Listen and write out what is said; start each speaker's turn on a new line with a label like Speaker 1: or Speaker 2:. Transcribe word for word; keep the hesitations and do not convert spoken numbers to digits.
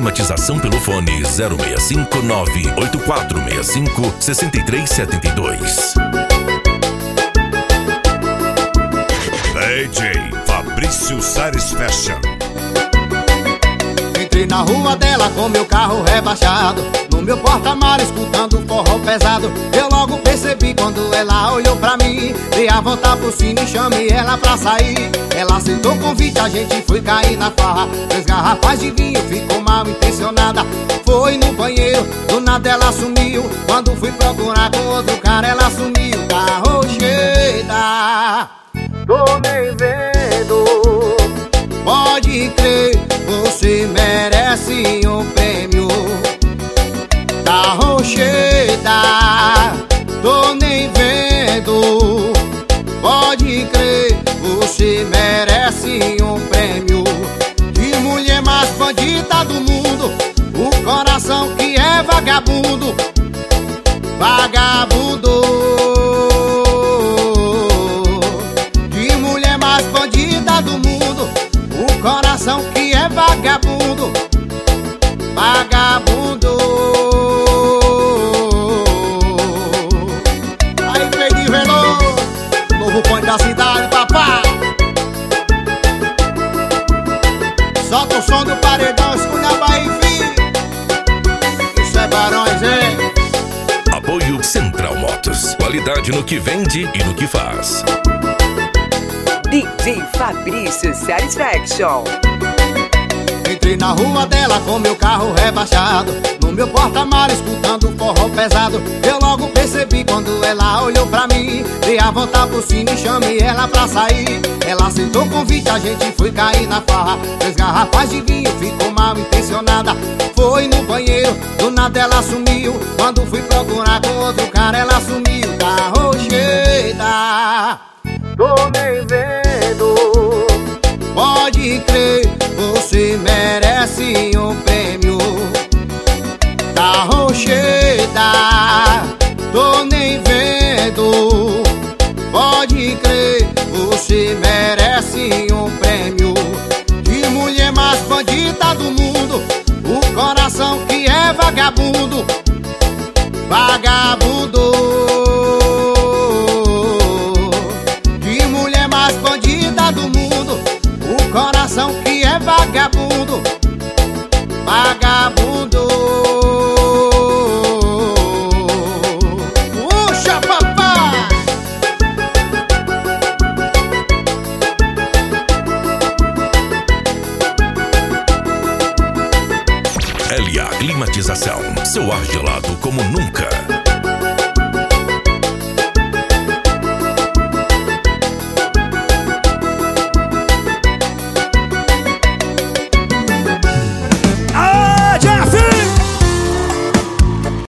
Speaker 1: Climatização pelo fone zero seis cinco nove oito quatro seis cinco seis três sete dois.
Speaker 2: D J Fabrício Sares Fashion.
Speaker 3: Entrei na rua dela com meu carro rebaixado, no meu porta-malas escutando forró pesado. Eu logo percebi quando ela olhou pra mim, dei a volta por cima e chamei ela pra sair. Ela aceitou o convite, a gente foi cair na farra. Três garrafas de vinho, ficou mal intencionada. Foi no banheiro, do nada ela sumiu. Quando fui procurar com outro cara, ela sumiu. Tá rocheda, tô nem vendo. Pode crer, você merece um prêmio. Tá rocheda, tô nem vendo. Pode crer, você merece um prêmio. De mulher mais bandida do mundo, o coração que é vagabundo. Vagabundo. De mulher mais bandida do mundo, o coração que é vagabundo. Vagabundo. Aí, Fredinho Veloso, novo ponto da cidade, papai. Solta o som do paredão, escuta a Bahia, filho. Isso é Barões, hein?
Speaker 1: Apoio Central Motos. Qualidade no que vende e no que faz.
Speaker 4: D J Fabrício Sares Fashion.
Speaker 3: Entrei na rua dela com meu carro rebaixado, no meu porta-malas escutando forró pesado. Eu logo percebi quando ela olhou pra mim, dei a volta por cima e chamei ela pra sair. Ela aceitou o convite, a gente foi cair na farra. Três garrafas de vinho, ficou mal intencionada. Foi no banheiro, do nada ela sumiu. Quando fui procurar com outro cara, ela sumiu. Tá rocheda, tô nem vendo. Pode crer, você merece um prêmio. Tá rocheda, tô nem vendo. Pode crer, você merece um prêmio. De mulher mais bandida do mundo, o coração que é vagabundo. Vagabundo. De mulher mais bandida do mundo, o coração que é vagabundo. Vagabundo. Puxa, papai!
Speaker 1: L A Climatização. Seu ar gelado como nunca.